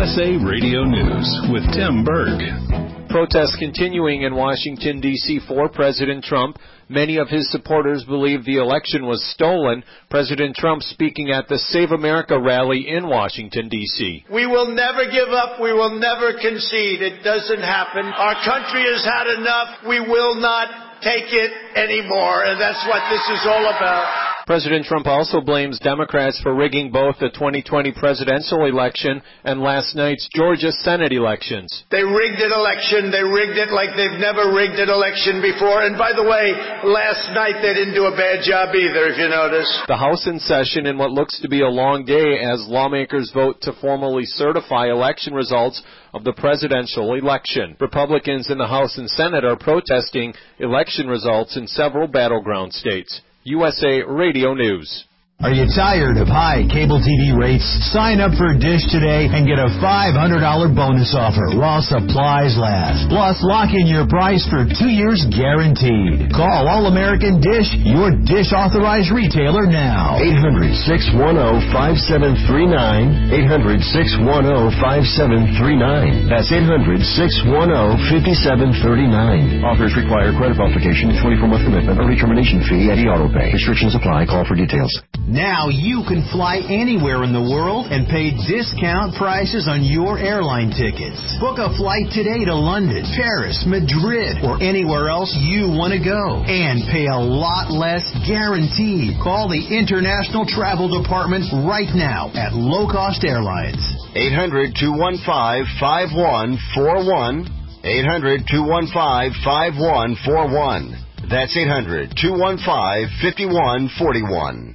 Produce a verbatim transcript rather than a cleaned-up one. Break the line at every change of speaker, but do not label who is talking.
S A Radio News with Tim Berg.
Protests continuing in Washington, D C for President Trump. Many of his supporters believe the election was stolen. President Trump speaking at the Save America rally in Washington, D C
We will never give up. We will never concede. It doesn't happen. Our country has had enough. We will not take it anymore. And that's what this is all about.
President Trump also blames Democrats for rigging both the twenty twenty presidential election and last night's Georgia Senate elections.
They rigged an election. They rigged it like they've never rigged an election before. And by the way, last night they didn't do a bad job either, if you notice.
The House in session in what looks to be a long day as lawmakers vote to formally certify election results of the presidential election. Republicans in the House and Senate are protesting election results in several battleground states. U S A Radio News.
Are you tired of high cable T V rates? Sign up for Dish today and get a five hundred dollars bonus offer while supplies last. Plus, lock in your price for two years guaranteed. Call All-American Dish, your Dish authorized retailer now.
eight hundred, six one zero, five seven three nine. eight hundred, six one zero, five seven three nine. That's eight hundred, six one zero, five seven three nine. Offers require credit qualification, twenty-four month commitment, early termination fee, and auto pay. Restrictions apply. Call for details.
Now you can fly anywhere in the world and pay discount prices on your airline tickets. Book a flight today to London, Paris, Madrid, or anywhere else you want to go. And pay a lot less guaranteed. Call the International Travel Department right now at Low Cost Airlines.
eight hundred, two one five, five one four one. eight hundred, two one five, five one four one. That's eight hundred, two one five, five one four one.